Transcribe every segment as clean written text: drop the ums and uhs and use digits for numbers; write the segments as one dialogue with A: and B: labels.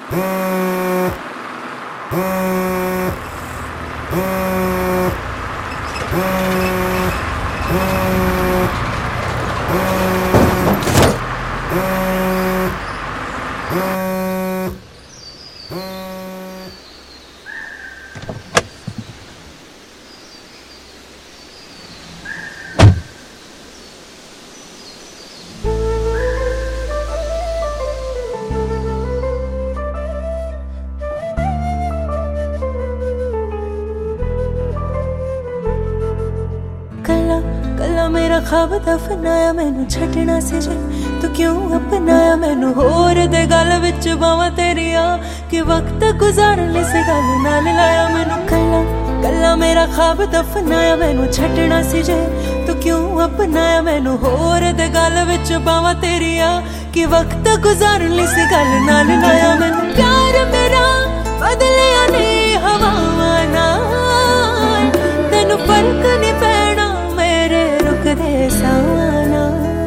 A: मेरा ख्वाब दफनाया मैनू छड्डना सी जे तू क्यों अपनाया मैनू होर दे गल विच बावां तेरिया कि वक्त गुजारन लई सी गल नाल लाया मैनू कल्ला कल्ला मेरा ख्वाब दफनाया मैनू छड्डना सी जे तू क्यों अपनाया मैनू होर दे गल विच बावां तेरिया कि वक्त गुजारन लई सी गल नाल लाया मैनू प्यार मेरा बदलिया नहीं हवावां नाल तैनू फर्क नहीं पैना मेरे रुकदे साना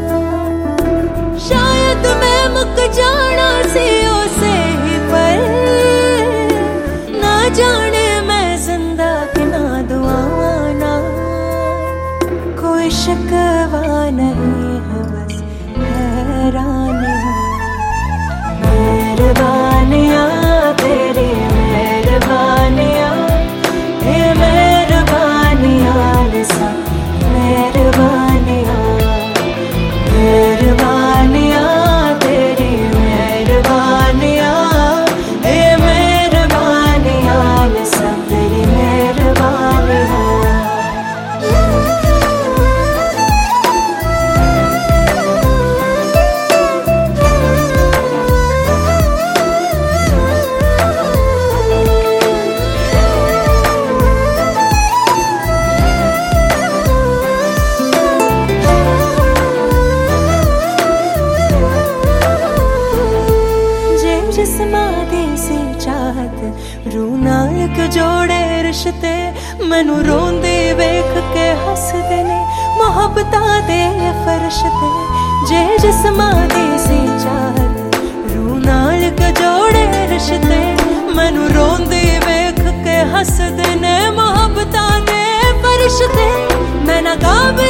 A: शायद मैं मुक जाना सी उसे ही पर ना जाने मैं जिंदा कि ना दुआना कोई शिकवा नहीं है बस हैरानी मेहरबानियां तेरी मेहरबानियां ये मेहरबानियां लिसा मेहरबानियां मेहरबानियां तेरी मेहरबानियां ये मेहरबानियां सब तेरी मेहरबानियां जिस्मादी सी चाहत रू नाल क्यों जोड़े रिश्ते मैनू रोंदे वेख के हसदे ने मोहब्बतां दे फरिश्ते जे जिस्मादी सी चाहत रू नाल क्यों जोड़े रिश्ते मैनू रोंदे वेख के हसदे ने मोहब्बतां दे फरिश्ते मैं ना काबिल